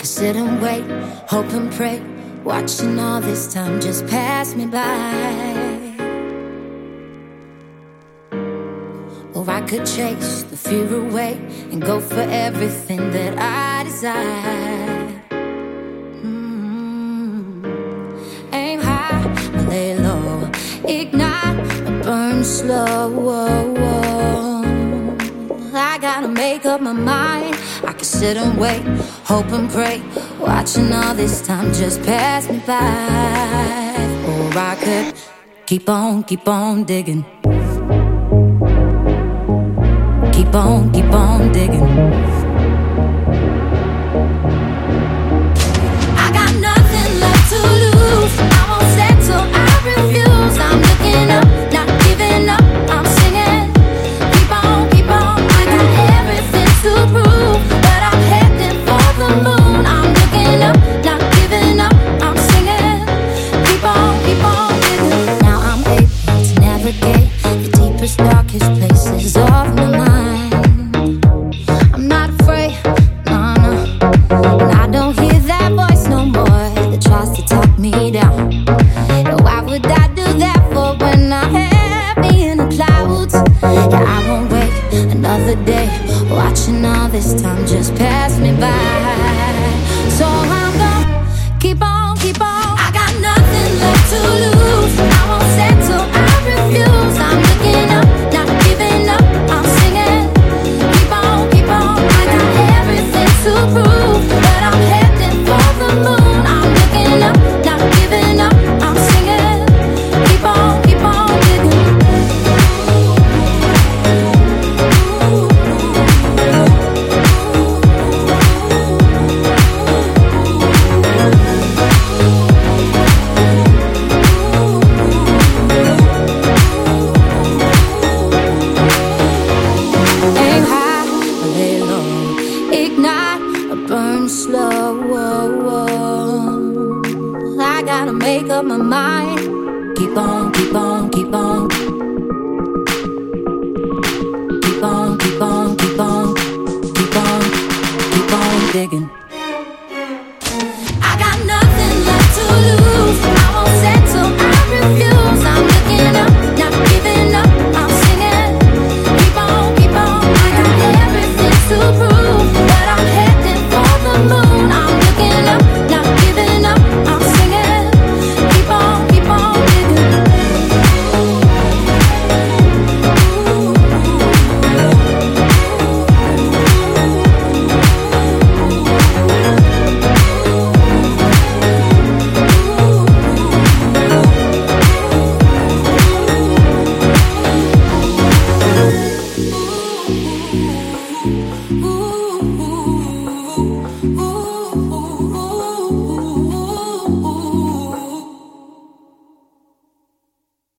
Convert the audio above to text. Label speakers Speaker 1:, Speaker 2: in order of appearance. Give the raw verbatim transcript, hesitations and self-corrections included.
Speaker 1: could sit and wait, hope and pray, watching all this time just pass me by. Or I could chase the fear away and go for everything that I desire. Mm. Aim high, lay low, ignite, burn slow. I gotta make up my mind. I could sit and wait, hope and pray, watching all this time just pass me by. Or I could keep on, keep on digging. Keep on, keep on digging.